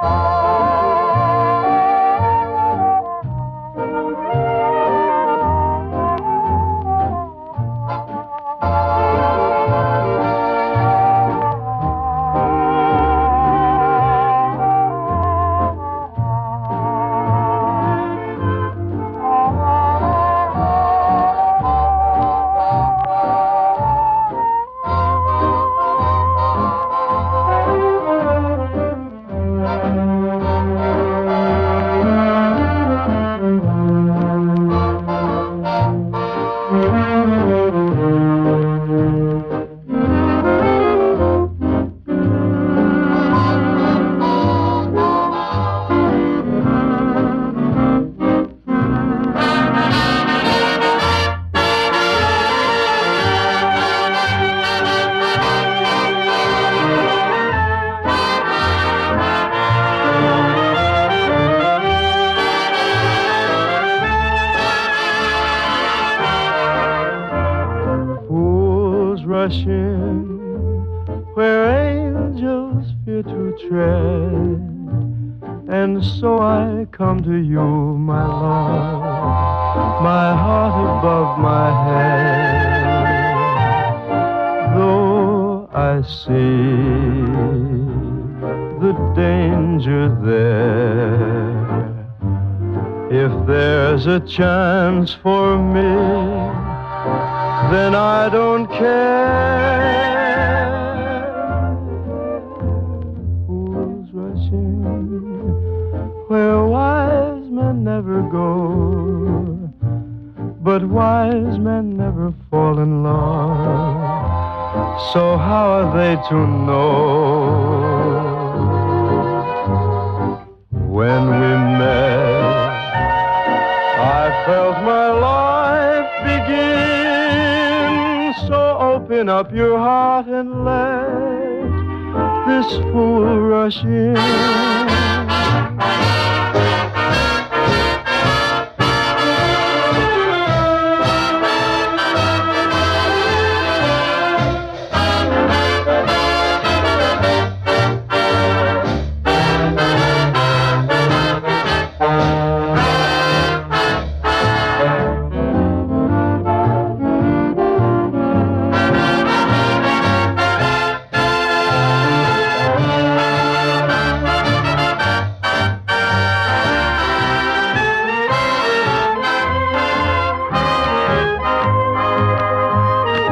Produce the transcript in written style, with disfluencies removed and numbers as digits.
Rushing where angels fear to tread, and so I come to you, my love, my heart above my head. Though I see the danger there, if there's a chance for me, then I don't care. Fools rushing where wise men never go, but wise men never fall in love. So how are they to know? When we met, I felt my life begin. So open up your heart and let this fool rush in.